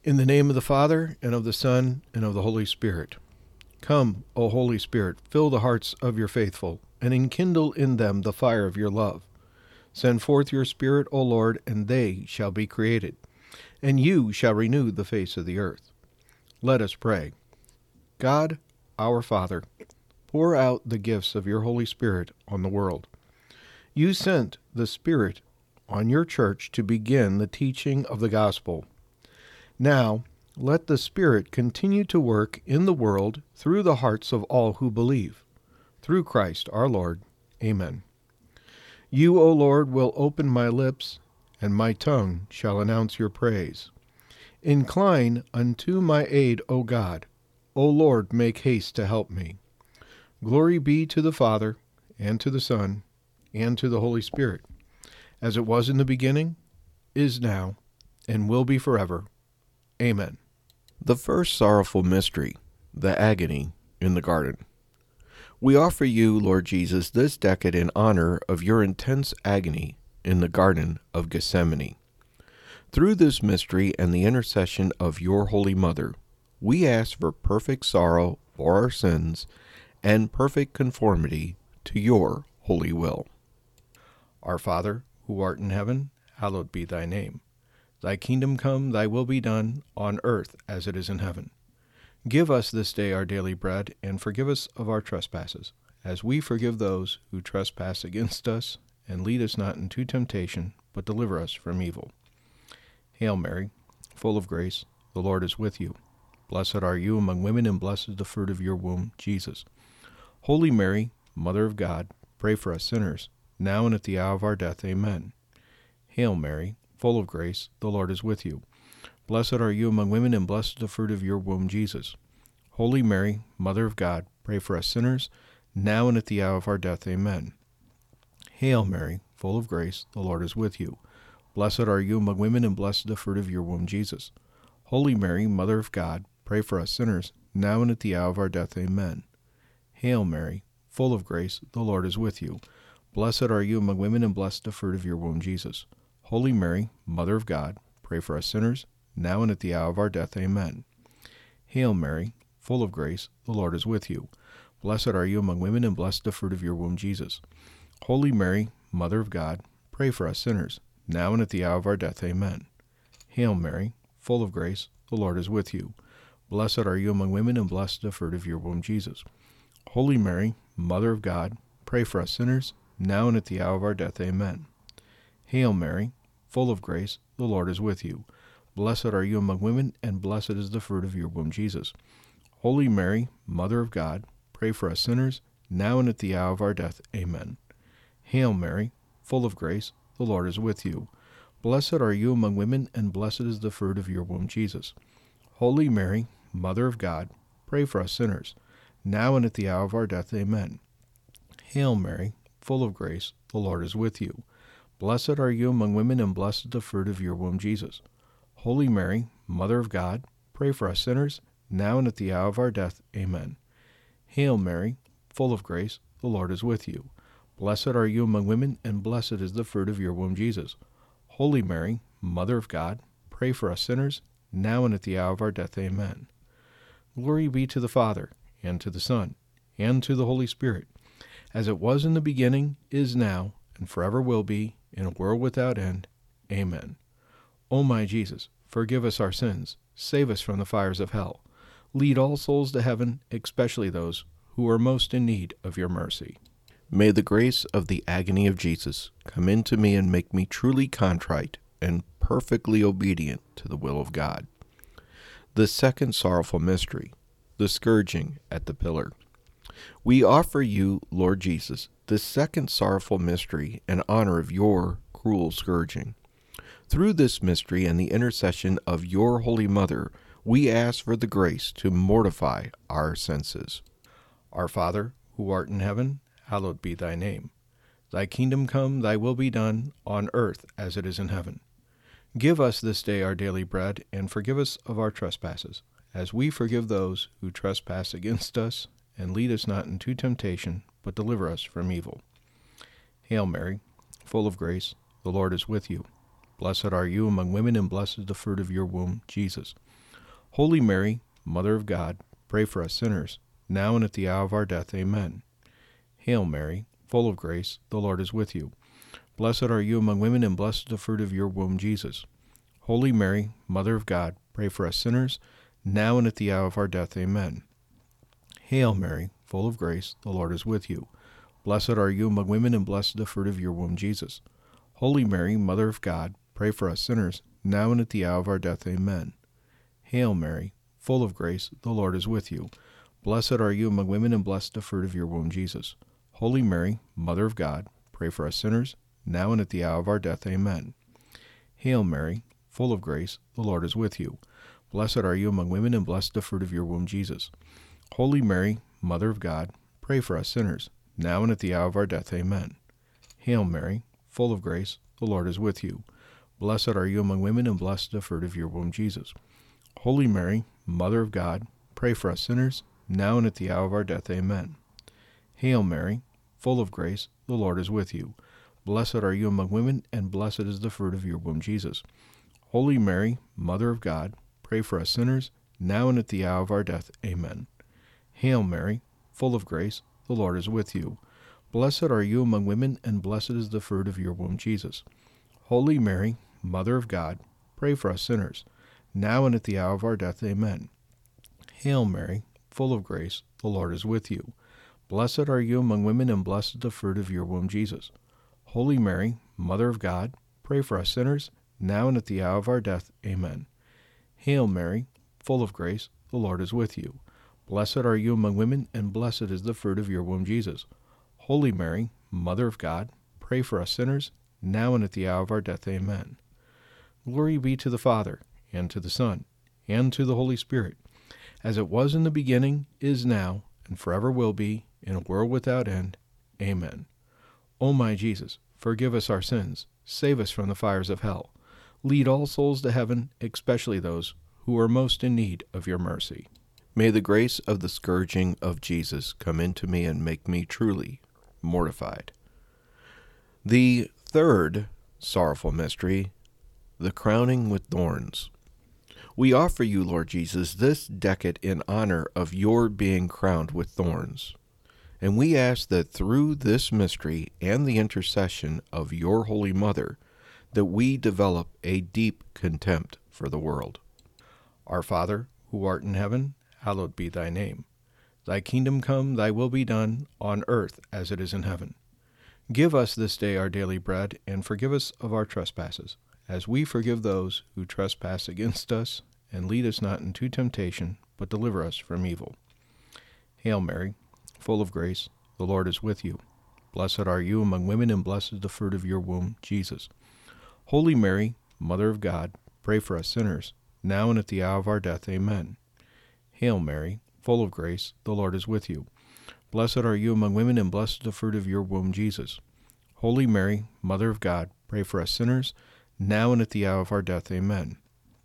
In the name of the Father, and of the Son, and of the Holy Spirit. Come, O Holy Spirit, fill the hearts of your faithful, and enkindle in them the fire of your love. Send forth your Spirit, O Lord, and they shall be created, and you shall renew the face of the earth. Let us pray. God, our Father, pour out the gifts of your Holy Spirit on the world. You sent the Spirit on your church to begin the teaching of the gospel. Now, let the Spirit continue to work in the world through the hearts of all who believe. Through Christ our Lord. Amen. You, O Lord, will open my lips, and my tongue shall announce your praise. Incline unto my aid, O God. O Lord, make haste to help me. Glory be to the Father, and to the Son, and to the Holy Spirit, as it was in the beginning, is now, and will be forever. Amen. The first sorrowful mystery, the agony in the garden. We offer you, Lord Jesus, this decade in honor of your intense agony in the Garden of Gethsemane. Through this mystery and the intercession of your Holy Mother, we ask for perfect sorrow for our sins and perfect conformity to your holy will. Our Father, who art in heaven, hallowed be thy name. Thy kingdom come, thy will be done, on earth as it is in heaven. Give us this day our daily bread, and forgive us of our trespasses, as we forgive those who trespass against us. And lead us not into temptation, but deliver us from evil. Hail Mary, full of grace, the Lord is with you. Blessed are you among women, and blessed is the fruit of your womb, Jesus. Holy Mary, Mother of God, pray for us sinners, now and at the hour of our death. Amen. Hail Mary, full of grace, the Lord is with you. Blessed are you among women, and blessed is the fruit of your womb, Jesus. Holy Mary, Mother of God, pray for us sinners, now and at the hour of our death. Amen. Hail Mary, full of grace, the Lord is with you. Blessed are you among women, and blessed is the fruit of your womb, Jesus. Holy Mary, Mother of God, pray for us sinners, now and at the hour of our death. Amen. Hail Mary, full of grace, the Lord is with you. Blessed are you among women, and blessed is the fruit of your womb, Jesus. Holy Mary, Mother of God, pray for us sinners, now and at the hour of our death. Amen. Hail Mary, full of grace, the Lord is with you. Blessed are you among women, and blessed is the fruit of your womb, Jesus. Holy Mary, Mother of God, pray for us sinners, now and at the hour of our death. Amen. Hail Mary, full of grace, the Lord is with you. Blessed are you among women, and blessed is the fruit of your womb, Jesus. Holy Mary, Mother of God, pray for us sinners, now and at the hour of our death. Amen. Hail Mary, full of grace, the Lord is with you. Blessed are you among women, and blessed is the fruit of your womb, Jesus. Holy Mary, Mother of God, pray for us sinners, now and at the hour of our death. Amen. Hail Mary, full of grace, the Lord is with you. Blessed are you among women, and blessed is the fruit of your womb, Jesus. Holy Mary, Mother of God, pray for us sinners, now and at the hour of our death. Amen. Hail Mary, full of grace, the Lord is with you. Blessed are you among women, and blessed is the fruit of your womb, Jesus. Holy Mary, Mother of God, pray for us sinners, now and at the hour of our death. Amen. Hail Mary, full of grace, the Lord is with you. Blessed are you among women, and blessed is the fruit of your womb, Jesus. Holy Mary, Mother of God, pray for us sinners, now and at the hour of our death. Amen. Glory be to the Father, and to the Son, and to the Holy Spirit, as it was in the beginning, is now, and forever will be, in a world without end. Amen. O my Jesus, forgive us our sins, save us from the fires of hell. Lead all souls to heaven, especially those who are most in need of your mercy. May the grace of the agony of Jesus come into me and make me truly contrite and perfectly obedient to the will of God. The second sorrowful mystery, the scourging at the pillar. We offer you, Lord Jesus, the second sorrowful mystery in honor of your cruel scourging. Through this mystery and the intercession of your Holy Mother, we ask for the grace to mortify our senses. Our Father, who art in heaven, hallowed be thy name. Thy kingdom come, thy will be done, on earth as it is in heaven. Give us this day our daily bread, and forgive us of our trespasses, as we forgive those who trespass against us. And lead us not into temptation, but deliver us from evil. Hail Mary, full of grace, the Lord is with you. Blessed are you among women, and blessed is the fruit of your womb, Jesus. Holy Mary, Mother of God, pray for us sinners, now and at the hour of our death. Amen. Hail Mary, full of grace, the Lord is with you. Blessed are you among women, and blessed is the fruit of your womb, Jesus. Holy Mary, Mother of God, pray for us sinners, now and at the hour of our death. Amen. Hail Mary, full of grace, the Lord is with you. Blessed are you among women, and blessed is the fruit of your womb, Jesus. Holy Mary, Mother of God, pray for us sinners, now and at the hour of our death. Amen. Hail Mary, full of grace, the Lord is with you. Blessed are you among women, and blessed the fruit of your womb, Jesus. Holy Mary, Mother of God, pray for us sinners, now and at the hour of our death. Amen. Hail Mary, full of grace, the Lord is with you. Blessed are you among women, and blessed the fruit of your womb, Jesus. Holy Mary, Mother of God, pray for us sinners, now and at the hour of our death. Amen. Hail Mary, full of grace, the Lord is with you. Blessed are you among women, and blessed the fruit of your womb, Jesus. Holy Mary, Mother of God, pray for us sinners, now and at the hour of our death. Amen. Hail Mary, full of grace, the Lord is with you. Blessed are you among women, and blessed is the fruit of your womb, Jesus. Holy Mary, Mother of God, pray for us sinners, now and at the hour of our death. Amen. Hail Mary, full of grace, the Lord is with you. Blessed are you among women, and blessed is the fruit of your womb, Jesus. Holy Mary, Mother of God, pray for us sinners, now and at the hour of our death. Amen. Hail Mary, full of grace, the Lord is with you. Blessed are you among women, and blessed is the fruit of your womb, Jesus. Holy Mary, Mother of God, pray for us sinners, now and at the hour of our death. Amen. Hail Mary, full of grace, the Lord is with you. Blessed are you among women, and blessed is the fruit of your womb, Jesus. Holy Mary, Mother of God, pray for us sinners, now and at the hour of our death. Amen. Glory be to the Father, and to the Son, and to the Holy Spirit, as it was in the beginning, is now, and forever will be, in a world without end. Amen. O my Jesus, forgive us our sins, save us from the fires of hell. Lead all souls to heaven, especially those who are most in need of your mercy. May the grace of the scourging of Jesus come into me and make me truly mortified. The third sorrowful mystery, the crowning with thorns. We offer you, Lord Jesus, this decade in honor of your being crowned with thorns. And we ask that through this mystery and the intercession of your Holy Mother, that we develop a deep contempt for the world. Our Father, who art in heaven, hallowed be thy name. Thy kingdom come, thy will be done, on earth as it is in heaven. Give us this day our daily bread, and forgive us of our trespasses, as we forgive those who trespass against us, and lead us not into temptation, but deliver us from evil. Hail Mary, full of grace, the Lord is with you. Blessed are you among women, and blessed is the fruit of your womb, Jesus. Holy Mary, Mother of God, pray for us sinners, now and at the hour of our death. Amen. Hail Mary, full of grace, the Lord is with you. Blessed are you among women, and blessed is the fruit of your womb, Jesus. Holy Mary, Mother of God, pray for us sinners, now and at the hour of our death. Amen.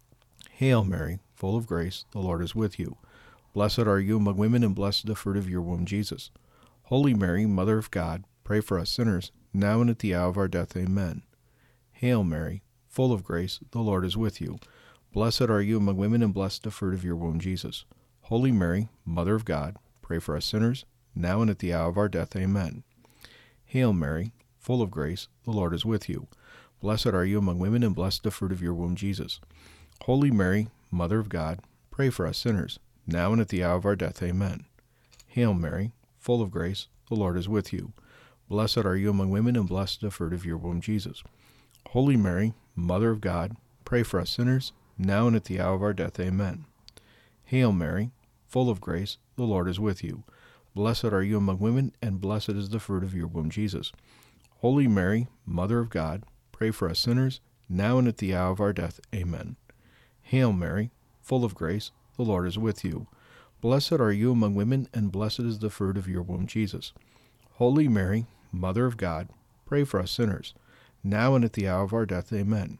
Hail Mary, full of grace, the Lord is with you. Blessed are you among women, and blessed is the fruit of your womb, Jesus. Holy Mary, Mother of God, pray for us sinners, now and at the hour of our death. Amen. Hail Mary, full of grace, the Lord is with you. Blessed are you among women, and blessed is the fruit of your womb, Jesus. Holy Mary, Mother of God, pray for us sinners, now and at the hour of our death. Amen. Hail Mary, full of grace, the Lord is with you. Blessed are you among women, and blessed is the fruit of your womb, Jesus. Holy Mary, Mother of God, pray for us sinners, now and at the hour of our death. Amen. Hail Mary, full of grace, the Lord is with you. Blessed are you among women, and blessed is the fruit of your womb, Jesus. Holy Mary, Mother of God, pray for us sinners, now and at the hour of our death. Amen. Hail Mary, full of grace, the Lord is with you. Blessed are you among women, and blessed is the fruit of your womb, Jesus. Holy Mary, Mother of God, pray for us sinners, now and at the hour of our death. Amen. Hail Mary, full of grace, the Lord is with you. Blessed are you among women, and blessed is the fruit of your womb, Jesus. Holy Mary, Mother of God, pray for us sinners, now and at the hour of our death. Amen.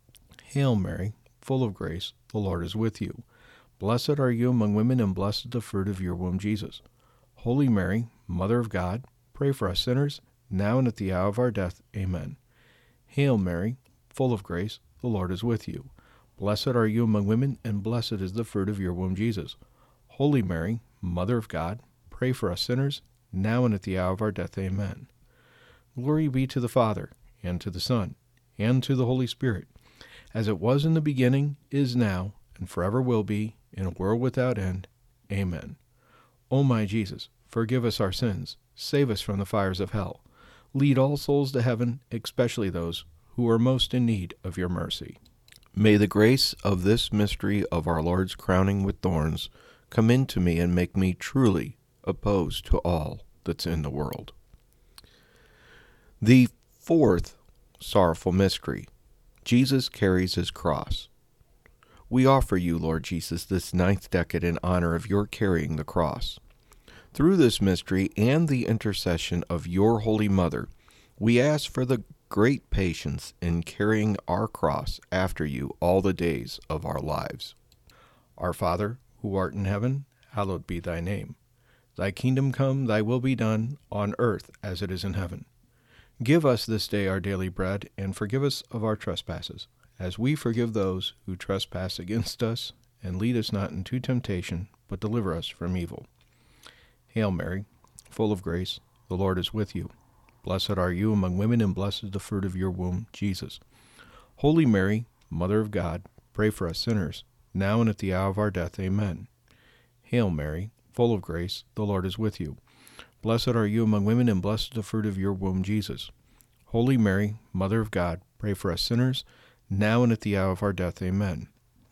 Hail Mary, full of grace, the Lord is with you. Blessed are you among women, and blessed is the fruit of your womb, Jesus. Holy Mary, Mother of God, pray for us sinners, now and at the hour of our death. Amen. Hail Mary, full of grace, the Lord is with you. Blessed are you among women, and blessed is the fruit of your womb, Jesus. Holy Mary, Mother of God, pray for us sinners, now and at the hour of our death. Amen. Glory be to the Father, and to the Son, and to the Holy Spirit, as it was in the beginning, is now, and forever will be, in a world without end. Amen. O my Jesus, forgive us our sins, save us from the fires of hell. Lead all souls to heaven, especially those who are most in need of your mercy. May the grace of this mystery of our Lord's crowning with thorns come into me and make me truly opposed to all that's in the world. The fourth sorrowful mystery, Jesus carries his cross. We offer you, Lord Jesus, this ninth decade in honor of your carrying the cross. Through this mystery and the intercession of your Holy Mother, we ask for the great patience in carrying our cross after you all the days of our lives. Our Father, who art in heaven, hallowed be thy name. Thy kingdom come, thy will be done, on earth as it is in heaven. Give us this day our daily bread, and forgive us of our trespasses, as we forgive those who trespass against us. And lead us not into temptation, but deliver us from evil. Hail Mary, full of grace, the Lord is with you. Blessed are you among women, and blessed is the fruit of your womb, Jesus. Holy Mary, Mother of God, pray for us sinners, now and at the hour of our death. Amen. Hail Mary, full of grace, the Lord is with you. Blessed are you among women, and blessed is the fruit of your womb, Jesus. Holy Mary, Mother of God, pray for us sinners, now and at the hour of our death. Amen.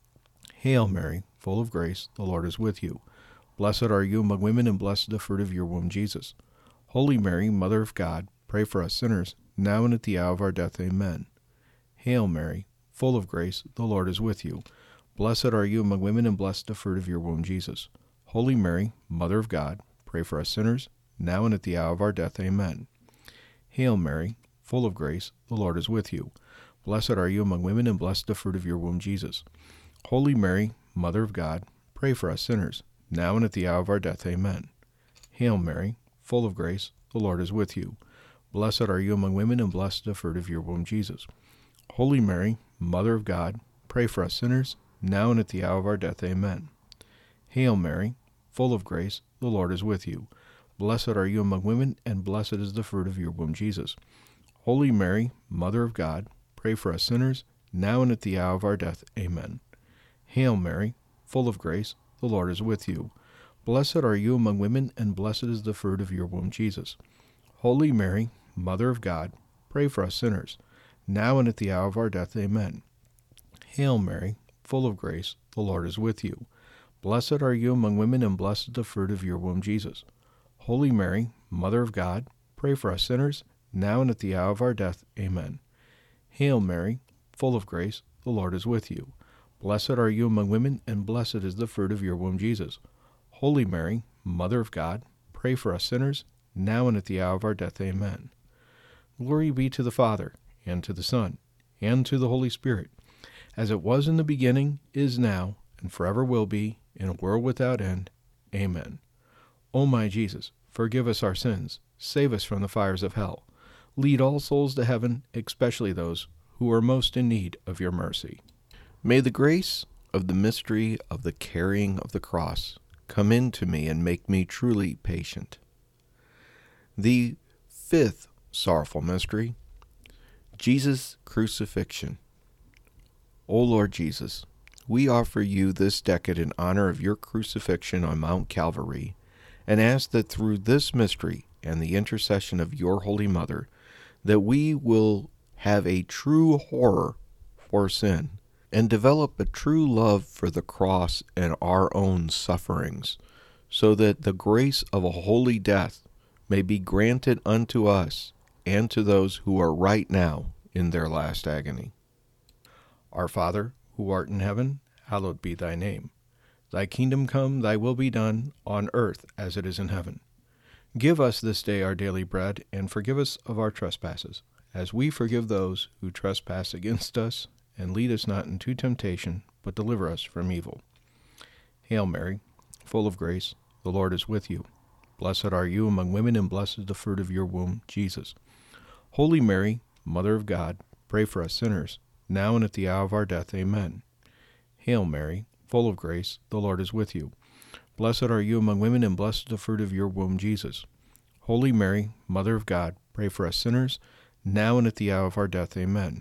Hail Mary, full of grace, the Lord is with you. Blessed are you among women, and blessed is the fruit of your womb, Jesus. Holy Mary, Mother of God, pray for us sinners, now and at the hour of our death. Amen. Hail Mary, full of grace, the Lord is with you. Blessed are you among women, and blessed is the fruit of your womb, Jesus. Holy Mary, Mother of God, pray for us sinners, now and at the hour of our death. Amen. Hail Mary, full of grace, the Lord is with you. Blessed are you among women, and blessed is the fruit of your womb, Jesus. Holy Mary, Mother of God, pray for us sinners, now and at the hour of our death. Amen. Hail Mary, full of grace, the Lord is with you. Blessed are you among women, and blessed is the fruit of your womb, Jesus. Holy Mary, Mother of God, pray for us sinners, now and at the hour of our death. Amen. Hail Mary, full of grace, the Lord is with you. Blessed are you among women, and blessed is the fruit of your womb, Jesus. Holy Mary, Mother of God, pray for us sinners, now and at the hour of our death. Amen. Hail Mary, full of grace, the Lord is with you. Blessed are you among women, and blessed is the fruit of your womb, Jesus. Holy Mary, Mother of God, pray for us sinners, now and at the hour of our death. Amen. Hail Mary, full of grace, the Lord is with you. Blessed are you among women, and blessed is the fruit of your womb, Jesus. Holy Mary, Mother of God, pray for us sinners, now and at the hour of our death. Amen. Hail Mary, full of grace, the Lord is with you. Blessed are you among women, and blessed is the fruit of your womb, Jesus. Holy Mary, Mother of God, pray for us sinners, now and at the hour of our death. Amen. Glory be to the Father, and to the Son, and to the Holy Spirit, as it was in the beginning, is now, and forever will be, in a world without end. Amen. O my Jesus, forgive us our sins, save us from the fires of hell. Lead all souls to heaven, especially those who are most in need of your mercy. May the grace of the mystery of the carrying of the cross come into me and make me truly patient. The fifth sorrowful mystery, Jesus' crucifixion. O Lord Jesus, we offer you this decade in honor of your crucifixion on Mount Calvary, and ask that through this mystery and the intercession of your Holy Mother, that we will have a true horror for sin and develop a true love for the cross and our own sufferings, so that the grace of a holy death may be granted unto us and to those who are right now in their last agony. Our Father, who art in heaven, hallowed be thy name. Thy kingdom come, thy will be done, on earth as it is in heaven. Give us this day our daily bread, and forgive us of our trespasses, as we forgive those who trespass against us. And lead us not into temptation, but deliver us from evil. Hail Mary, full of grace, the Lord is with you. Blessed are you among women, and blessed is the fruit of your womb, Jesus. Holy Mary, Mother of God, pray for us sinners, now and at the hour of our death. Amen. Hail Mary, full of grace, the Lord is with you. Blessed are you among women, and blessed is the fruit of your womb, Jesus. Holy Mary, Mother of God, pray for us sinners, now and at the hour of our death. Amen.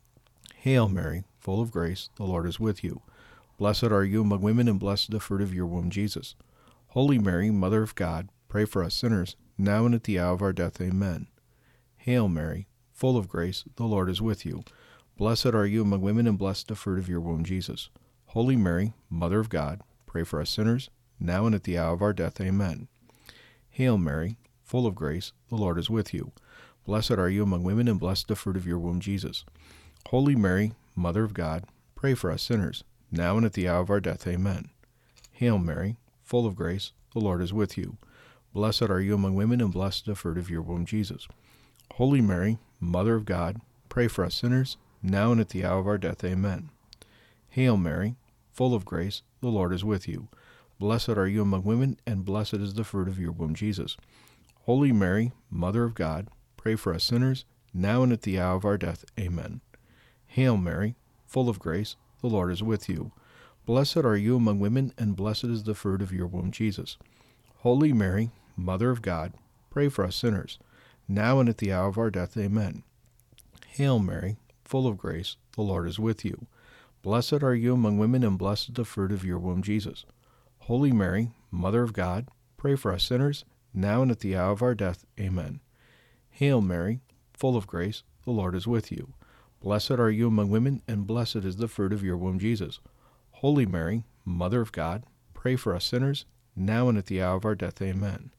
Hail Mary, full of grace, the Lord is with you. Blessed are you among women, and blessed is the fruit of your womb, Jesus. Holy Mary, Mother of God, pray for us sinners, now and at the hour of our death. Amen. Hail Mary, full of grace, the Lord is with you. Blessed are you among women, and blessed is the fruit of your womb, Jesus. Holy Mary, Mother of God, pray for us sinners, now and at the hour of our death. Amen. Hail Mary, full of grace, the Lord is with you. Blessed are you among women, and blessed is the fruit of your womb, Jesus. Holy Mary, Mother of God, pray for us sinners, now and at the hour of our death. Amen. Hail Mary, full of grace, the Lord is with you. Blessed are you among women, and blessed is the fruit of your womb, Jesus. Holy Mary, Mother of God, pray for us sinners, now and at the hour of our death. Amen. Hail Mary, full of grace, the Lord is with you. Blessed are you among women, and blessed is the fruit of your womb, Jesus. Holy Mary, Mother of God, pray for us sinners, now and at the hour of our death. Amen. Hail Mary, full of grace, the Lord is with you. Blessed are you among women, and blessed is the fruit of your womb, Jesus. Holy Mary, Mother of God, pray for us sinners, now and at the hour of our death. Amen. Hail Mary, full of grace, the Lord is with you. Blessed are you among women, and blessed is the fruit of your womb, Jesus. Holy Mary, Mother of God, pray for us sinners, now and at the hour of our death. Amen. Hail Mary, full of grace, the Lord is with you. Blessed are you among women, and blessed is the fruit of your womb, Jesus. Holy Mary, Mother of God, pray for us sinners, now and at the hour of our death. Amen.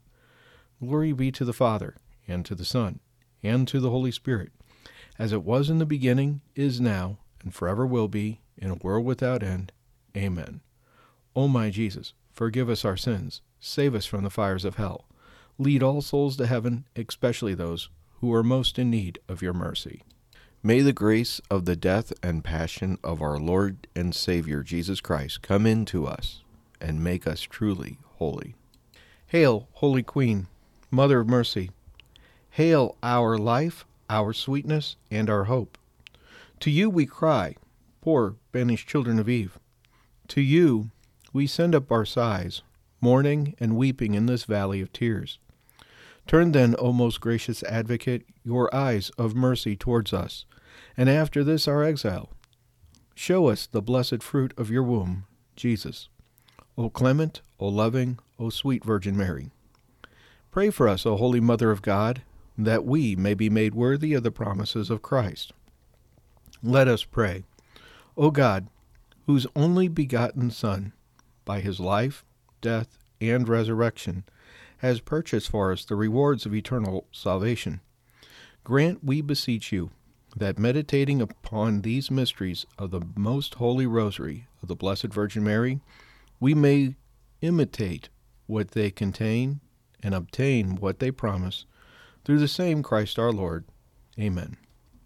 Glory be to the Father, and to the Son, and to the Holy Spirit, as it was in the beginning, is now, and forever will be, in a world without end. Amen. O my Jesus, forgive us our sins, save us from the fires of hell. Lead all souls to heaven, especially those who are most in need of your mercy. May the grace of the death and passion of our Lord and Savior Jesus Christ come into us and make us truly holy. Hail, Holy Queen, Mother of Mercy. Hail, our life, our sweetness, and our hope. To you we cry, poor banished children of Eve. To you we send up our sighs, mourning and weeping in this valley of tears. Turn then, O most gracious Advocate, your eyes of mercy towards us, and after this our exile, show us the blessed fruit of your womb, Jesus. O clement, O loving, O sweet Virgin Mary. Pray for us, O Holy Mother of God, that we may be made worthy of the promises of Christ. Let us pray. O God, whose only begotten Son, by his life, death, and resurrection, has purchased for us the rewards of eternal salvation, grant, we beseech you, that meditating upon these mysteries of the most holy rosary of the Blessed Virgin Mary, we may imitate what they contain and obtain what they promise, through the same Christ our Lord. Amen.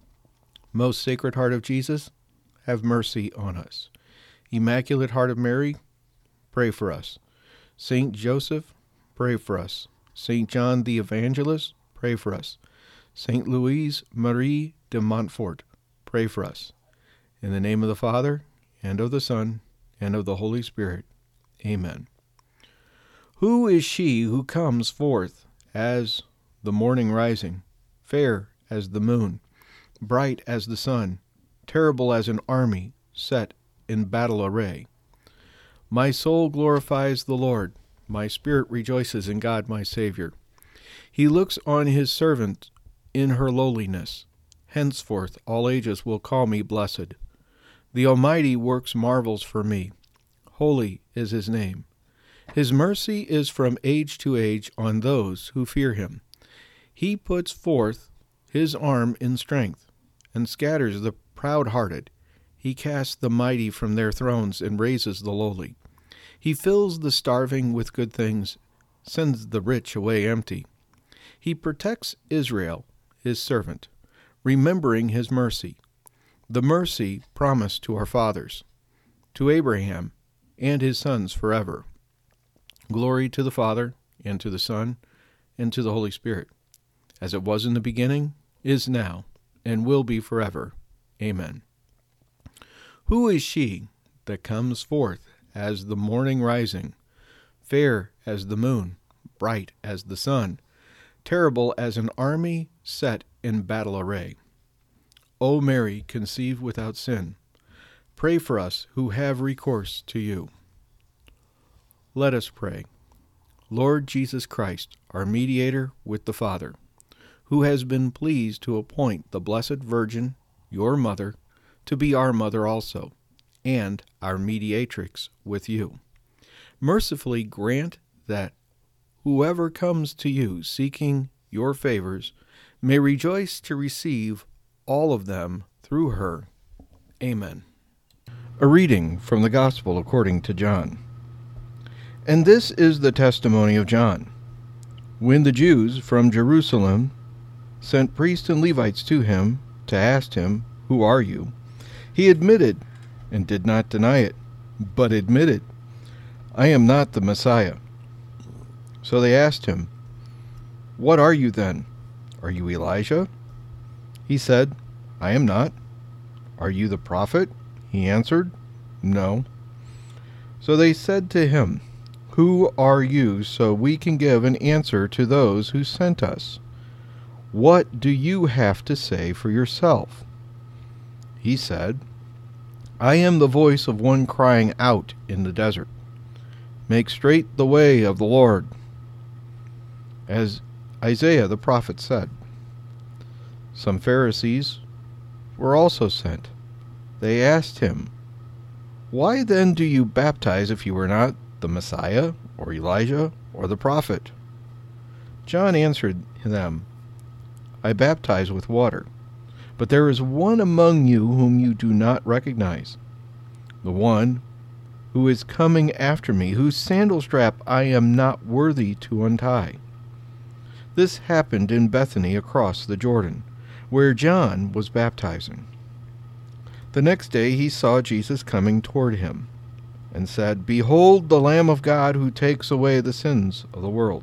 Most Sacred Heart of Jesus, have mercy on us. Immaculate Heart of Mary, pray for us. Saint Joseph, pray for us. Saint John the Evangelist, pray for us. Saint Louise Marie de Montfort, pray for us. In the name of the Father, and of the Son, and of the Holy Spirit. Amen. Who is she who comes forth as the morning rising, fair as the moon, bright as the sun, terrible as an army set in battle array? My soul glorifies the Lord. My spirit rejoices in God my Savior. He looks on his servant in her lowliness. Henceforth all ages will call me blessed. The Almighty works marvels for me. Holy is his name. His mercy is from age to age on those who fear him. He puts forth his arm in strength, and scatters the proud-hearted. He casts the mighty from their thrones and raises the lowly. He fills the starving with good things, sends the rich away empty. He protects Israel, his servant, remembering his mercy, the mercy promised to our fathers, to Abraham and his sons forever. Glory to the Father, and to the Son, and to the Holy Spirit, as it was in the beginning, is now, and will be forever. Amen. Who is she, that comes forth as the morning rising, fair as the moon, bright as the sun, terrible as an army set in battle array. O Mary, conceived without sin, pray for us who have recourse to you. Let us pray. Lord Jesus Christ, our mediator with the Father, who has been pleased to appoint the Blessed Virgin, your mother, to be our mother also, and our mediatrix with you, mercifully grant that whoever comes to you seeking your favors may rejoice to receive all of them through her. Amen. A reading from the Gospel according to John. And this is the testimony of John. When the Jews from Jerusalem sent priests and Levites to him to ask him, "Who are you?" he admitted, and did not deny it, but admitted, "I am not the Messiah." So they asked him, "What are you then? Are you Elijah?" He said, "I am not." "Are you the prophet?" He answered, "No." So they said to him, "Who are you, so we can give an answer to those who sent us? What do you have to say for yourself?" He said, "I am the voice of one crying out in the desert, 'Make straight the way of the Lord,' as Isaiah the prophet said." Some Pharisees were also sent. They asked him, "Why then do you baptize if you are not the Messiah, or Elijah, or the prophet?" John answered them, "I baptize with water, but there is one among you whom you do not recognize, the one who is coming after me, whose sandal strap I am not worthy to untie." This happened in Bethany across the Jordan, where John was baptizing. The next day he saw Jesus coming toward him, and said, "Behold the Lamb of God who takes away the sins of the world.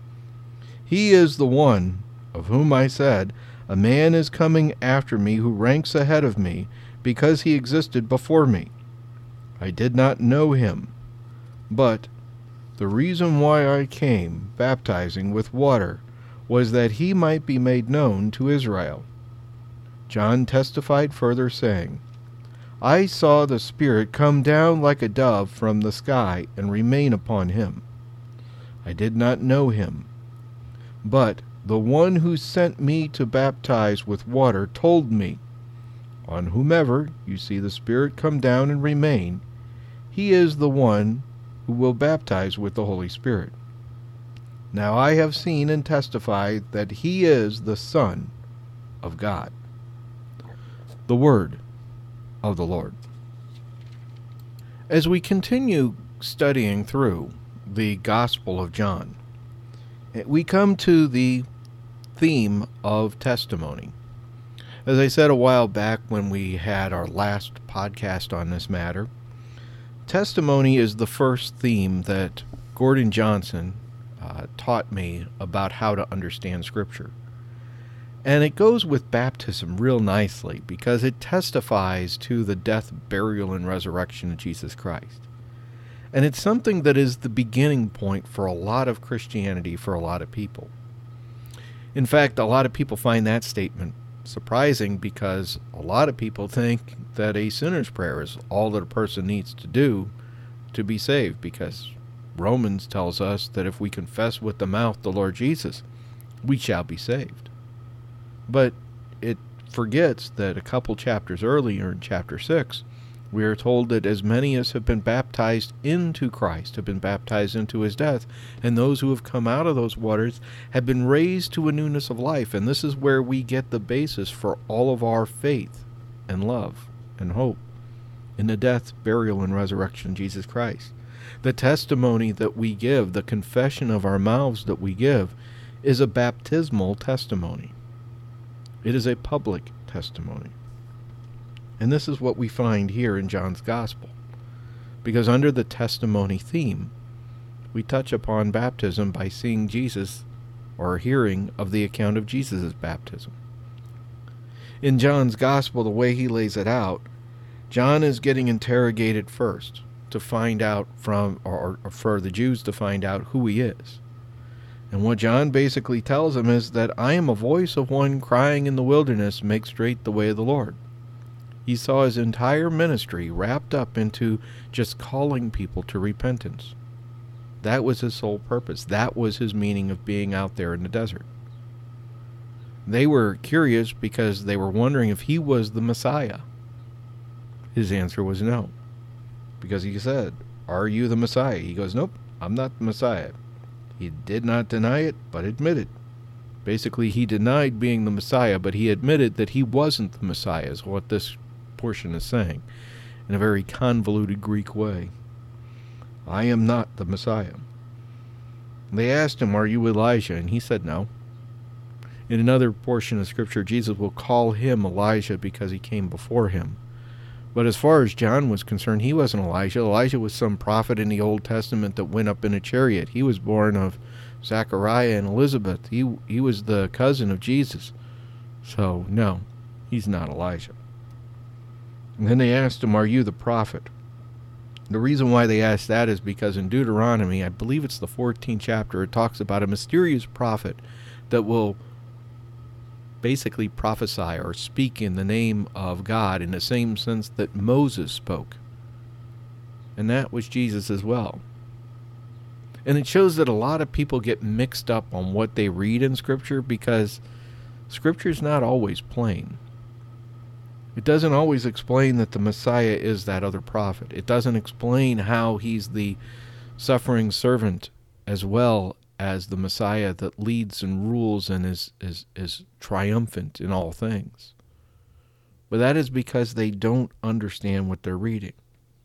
He is the one of whom I said, 'A man is coming after me who ranks ahead of me, because he existed before me.' I did not know him, but the reason why I came baptizing with water was that he might be made known to Israel." John testified further, saying, "I saw the Spirit come down like a dove from the sky and remain upon him. I did not know him, but the one who sent me to baptize with water told me, 'On whomever you see the Spirit come down and remain, he is the one who will baptize with the Holy Spirit.' Now I have seen and testified that he is the Son of God." The Word of the Lord. As we continue studying through the Gospel of John, we come to the theme of testimony. As I said a while back when we had our last podcast on this matter, testimony is the first theme that Gordon Johnson taught me about how to understand Scripture. And it goes with baptism real nicely because it testifies to the death, burial, and resurrection of Jesus Christ. And it's something that is the beginning point for a lot of Christianity for a lot of people. In fact, a lot of people find that statement surprising because a lot of people think that a sinner's prayer is all that a person needs to do to be saved, because Romans tells us that if we confess with the mouth the Lord Jesus, we shall be saved. But it forgets that a couple chapters earlier in chapter 6, we are told that as many as have been baptized into Christ have been baptized into his death, and those who have come out of those waters have been raised to a newness of life. And this is where we get the basis for all of our faith and love and hope in the death, burial, and resurrection of Jesus Christ. The testimony that we give, the confession of our mouths that we give, is a baptismal testimony. It is a public testimony. And this is what we find here in John's Gospel. Because under the testimony theme, we touch upon baptism by seeing Jesus or hearing of the account of Jesus' baptism. In John's Gospel, the way he lays it out, John is getting interrogated first to find out or for the Jews to find out who he is. And what John basically tells him is that I am a voice of one crying in the wilderness, make straight the way of the Lord. He saw his entire ministry wrapped up into just calling people to repentance. That was his sole purpose. That was his meaning of being out there in the desert. They were curious because they were wondering if he was the Messiah. His answer was no. Because he said, "Are you the Messiah?" He goes, "Nope, I'm not the Messiah." He did not deny it, but admitted. Basically, he denied being the Messiah, but he admitted that he wasn't the Messiah, is what this portion is saying, in a very convoluted Greek way. I am not the Messiah. They asked him, "Are you Elijah?" And he said no. In another portion of Scripture, Jesus will call him Elijah because he came before him. But as far as John was concerned, he wasn't Elijah. Elijah was some prophet in the Old Testament that went up in a chariot. He was born of Zachariah and Elizabeth. He was the cousin of Jesus. So, no, he's not Elijah. And then they asked him, "Are you the prophet?" The reason why they asked that is because in Deuteronomy, I believe it's the 14th chapter, it talks about a mysterious prophet that will basically prophesy or speak in the name of God in the same sense that Moses spoke. And that was Jesus as well. And it shows that a lot of people get mixed up on what they read in Scripture because Scripture is not always plain. It doesn't always explain that the Messiah is that other prophet. It doesn't explain how he's the suffering servant as well as the Messiah that leads and rules and is triumphant in all things. But that is because they don't understand what they're reading.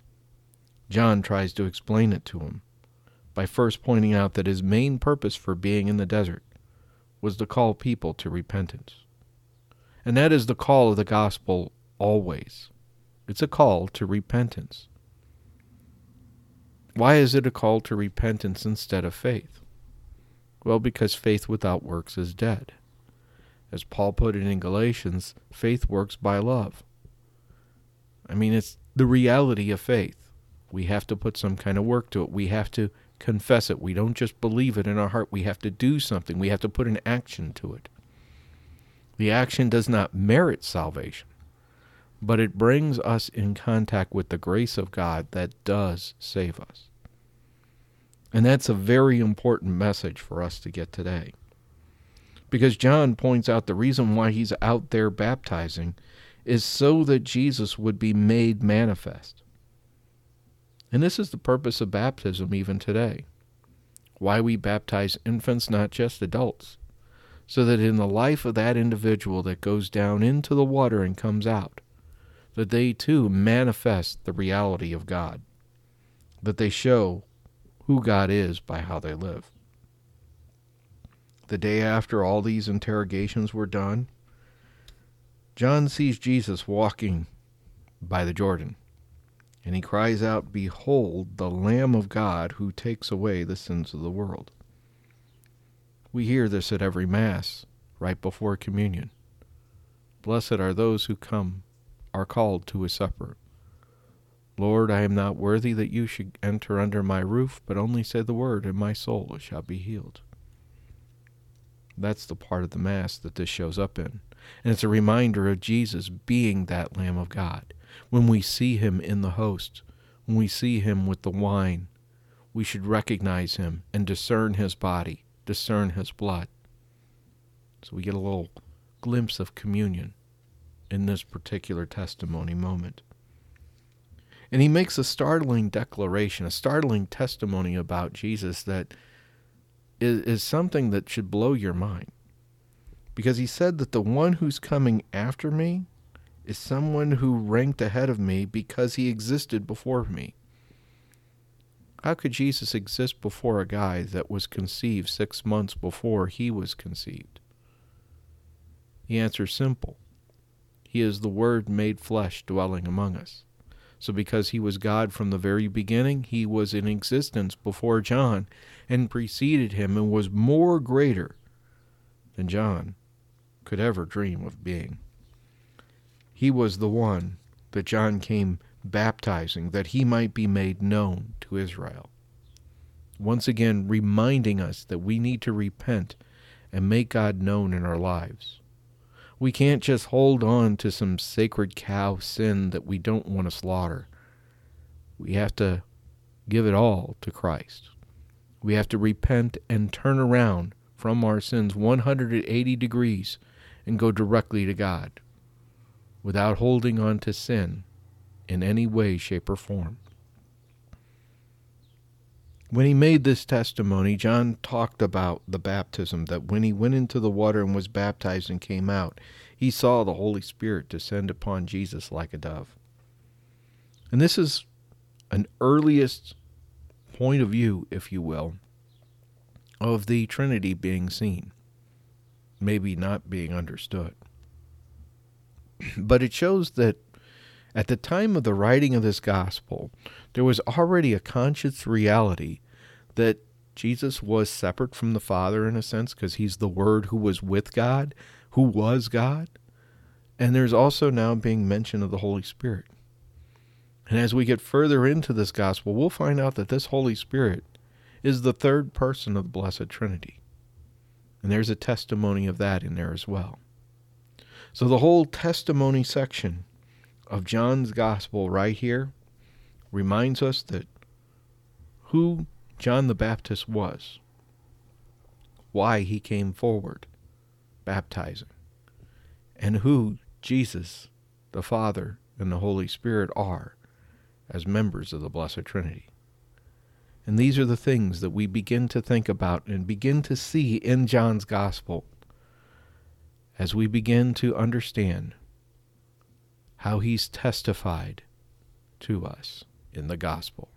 John tries to explain it to them by first pointing out that his main purpose for being in the desert was to call people to repentance. And that is the call of the gospel always. It's a call to repentance. Why is it a call to repentance instead of faith? Well, because faith without works is dead. As Paul put it in Galatians, faith works by love. I mean, it's the reality of faith. We have to put some kind of work to it. We have to confess it. We don't just believe it in our heart. We have to do something. We have to put an action to it. The action does not merit salvation, but it brings us in contact with the grace of God that does save us. And that's a very important message for us to get today. Because John points out the reason why he's out there baptizing is so that Jesus would be made manifest. And this is the purpose of baptism even today. Why we baptize infants, not just adults. So that in the life of that individual that goes down into the water and comes out, that they too manifest the reality of God. That they show who God is by how they live. The day after all these interrogations were done, John sees Jesus walking by the Jordan, and he cries out, "Behold, the Lamb of God who takes away the sins of the world." We hear this at every Mass, right before communion. Blessed are those who are called to his supper. Lord, I am not worthy that you should enter under my roof, but only say the word, and my soul shall be healed. That's the part of the Mass that this shows up in. And it's a reminder of Jesus being that Lamb of God. When we see him in the host, when we see him with the wine, we should recognize him and discern his body, discern his blood. So we get a little glimpse of communion in this particular testimony moment. And he makes a startling declaration, a startling testimony about Jesus that is something that should blow your mind. Because he said that the one who's coming after me is someone who ranked ahead of me because he existed before me. How could Jesus exist before a guy that was conceived 6 months before he was conceived? The answer's simple. He is the Word made flesh dwelling among us. So because he was God from the very beginning, he was in existence before John and preceded him and was more greater than John could ever dream of being. He was the one that John came baptizing, that he might be made known to Israel. Once again, reminding us that we need to repent and make God known in our lives. We can't just hold on to some sacred cow sin that we don't want to slaughter. We have to give it all to Christ. We have to repent and turn around from our sins 180 degrees and go directly to God without holding on to sin in any way, shape, or form. When he made this testimony, John talked about the baptism, that when he went into the water and was baptized and came out, he saw the Holy Spirit descend upon Jesus like a dove. And this is an earliest point of view, if you will, of the Trinity being seen, maybe not being understood. But it shows that at the time of the writing of this gospel, there was already a conscious reality that Jesus was separate from the Father in a sense, because he's the Word who was with God, who was God. And there's also now being mention of the Holy Spirit. And as we get further into this gospel, we'll find out that this Holy Spirit is the third person of the Blessed Trinity. And there's a testimony of that in there as well. So the whole testimony section of John's gospel right here reminds us that who John the Baptist was, why he came forward baptizing, and who Jesus, the Father, and the Holy Spirit are as members of the Blessed Trinity. And these are the things that we begin to think about and begin to see in John's gospel as we begin to understand how he's testified to us in the gospel.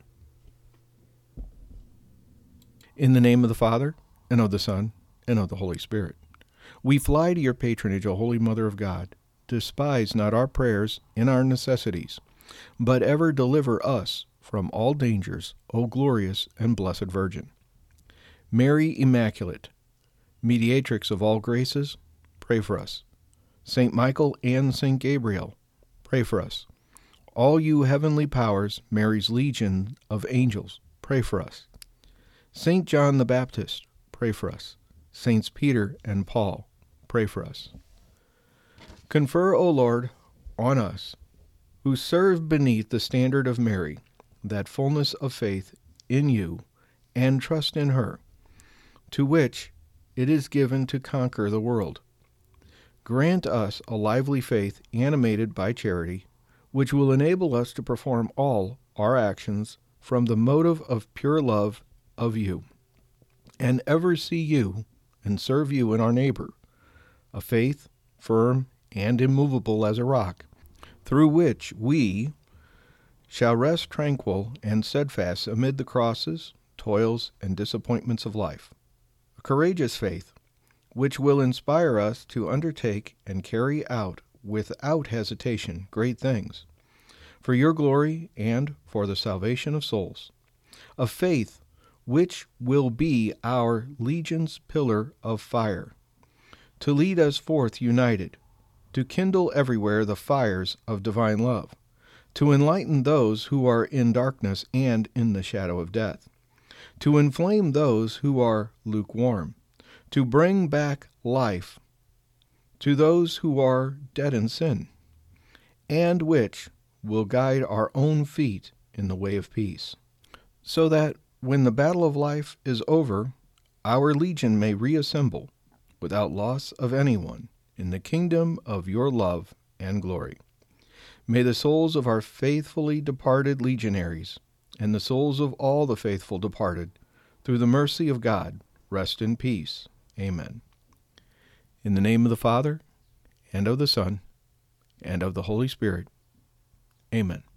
In the name of the Father, and of the Son, and of the Holy Spirit, we fly to your patronage, O Holy Mother of God. Despise not our prayers in our necessities, but ever deliver us from all dangers, O glorious and blessed Virgin. Mary Immaculate, mediatrix of all graces, pray for us. Saint Michael and Saint Gabriel, pray for us. All you heavenly powers, Mary's legion of angels, pray for us. Saint John the Baptist, pray for us. Saints Peter and Paul, pray for us. Confer, O Lord, on us, who serve beneath the standard of Mary, that fullness of faith in you and trust in her, to which it is given to conquer the world. Grant us a lively faith animated by charity, which will enable us to perform all our actions from the motive of pure love of you, and ever see you and serve you in our neighbor, a faith firm and immovable as a rock, through which we shall rest tranquil and steadfast amid the crosses, toils, and disappointments of life. A courageous faith, which will inspire us to undertake and carry out without hesitation great things, for your glory and for the salvation of souls. A faith which will be our legion's pillar of fire, to lead us forth united, to kindle everywhere the fires of divine love, to enlighten those who are in darkness and in the shadow of death, to inflame those who are lukewarm, to bring back life to those who are dead in sin, and which will guide our own feet in the way of peace, so that when the battle of life is over, our legion may reassemble without loss of anyone in the kingdom of your love and glory. May the souls of our faithfully departed legionaries and the souls of all the faithful departed, through the mercy of God, rest in peace. Amen. In the name of the Father, and of the Son, and of the Holy Spirit. Amen.